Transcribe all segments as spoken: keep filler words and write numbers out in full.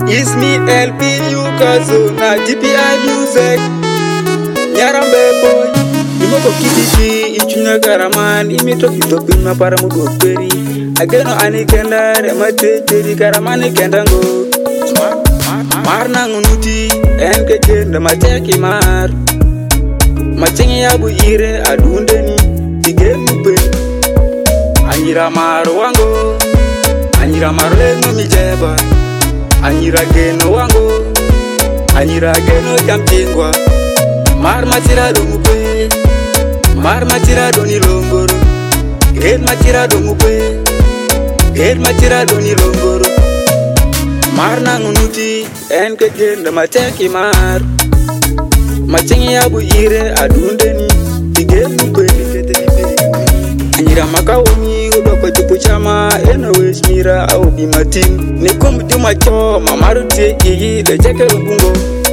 It's me L P U Kazo na T P I music. Nyarambe boy Nimoko kititi ichunya garaman Imito kitopi mapara mudu peri Ageno ani kenda remate jeri garamani kenda ngo Marna ngunuti enke jenda macheki mar Machengi yabu ire adundeni Tige mupe Anyira maro wango Anyira maro lengo mijeba Anyira geno wango Anyira geno jamtingwa Mar matirado mupe Mar matirado ni longoro Ged matirado mupe Ged matirado ni longoro Mar nangunuti enke jenda macheki mar Machengi yabu ire adundeni Tige mupe Anyira makawoni udoko chupu chama Eno weshmira au bimatim Nikum juma cho mamaru te iyi de cheke rungungo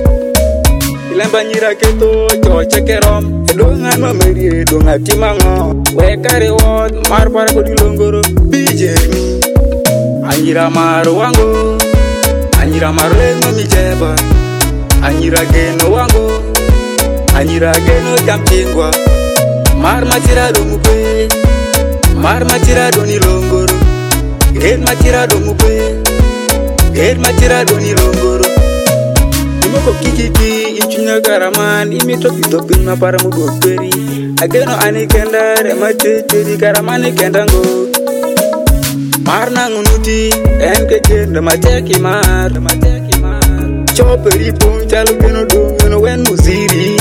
Ilemba nyira keto cho cheke rom Edongan mameri edonga timango Wekari wot mar para kodi longoro Bijermi Anyira maru wango Anyira maru lengo mijeba Anyira geno wango Anyira geno jamtingwa Mar matirado mupe Mar matirado ni longoro Ged matirado mupe Ged matirado ni longoro Nimoko kikiki ichunya garaman Imito kitopi mapara mudu peri Ageno ani kenda remate jeri garamani kenda ngo Mar nangunuti enke jenda macheki mar Choperi pun chalo geno do wen muziri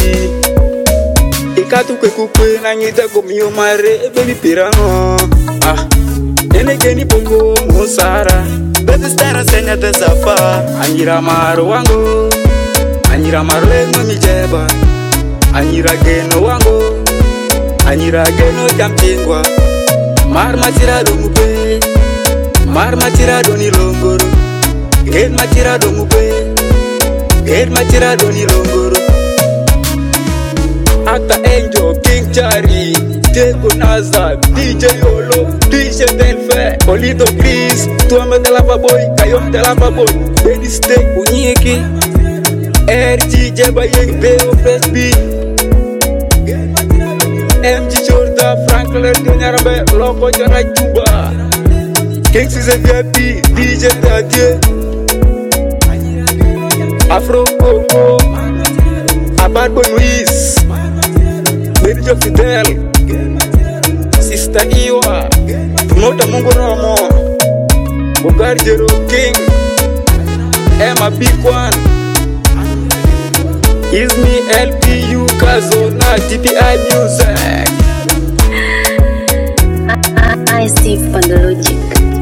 Ikatu kwe kukwe na nyita komiyo mare Baby pirango Ah Nene geni poko musara Baby stara senya te safa Anyira maro wango Anyira maro lengo mijeba Anyira geno wango Anyira geno jamtingwa Mar matirado mupe Mar matirado ni longoro Ged matirado mupe Ged matirado ni longoro Ata Angel, King Chari, Tego Naza, D J Yolo, D J Delfe, Polito Chris, Tuame de la Baboy, Kayon de la Baboy, Baby Steak, Unyiki, R G Jebayeng, B O F S B, M G Jorda, Franklin, Nyarambe, Loco Jana Juba, King Cesar V I P, D J Dadie, Afro Coco, Abad Boy Luis, Lady Jo Fidel, Sister Iwa, Mota Mungu Romo, Bugari Jero King, Emma Big One, Is me L P U Kazo na T P I music. I, I, I see Pandologic.